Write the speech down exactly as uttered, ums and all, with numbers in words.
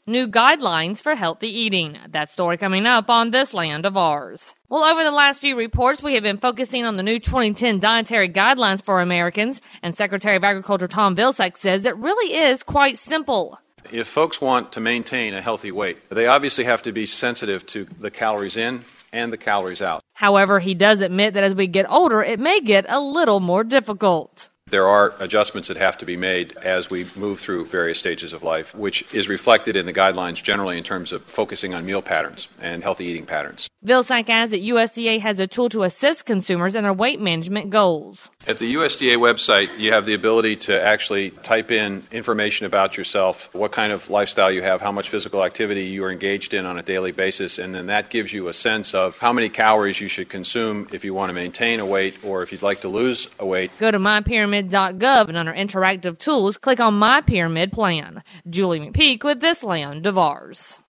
New guidelines for healthy eating. That story coming up on This Land of Ours. Well, over the last few reports, we have been focusing on the new twenty ten dietary guidelines for Americans, and Secretary of Agriculture Tom Vilsack says it really is quite simple. If folks want to maintain a healthy weight, they obviously have to be sensitive to the calories in and the calories out. However, he does admit that as we get older, it may get a little more difficult. There are adjustments that have to be made as we move through various stages of life, which is reflected in the guidelines generally in terms of focusing on meal patterns and healthy eating patterns. Vilsack adds that U S D A has a tool to assist consumers in their weight management goals. At the U S D A website, you have the ability to actually type in information about yourself, what kind of lifestyle you have, how much physical activity you are engaged in on a daily basis, and then that gives you a sense of how many calories you should consume if you want to maintain a weight or if you'd like to lose a weight. Go to my pyramid dot gov and under Interactive Tools, click on My Pyramid Plan. Julie McPeak with This Land of Ours.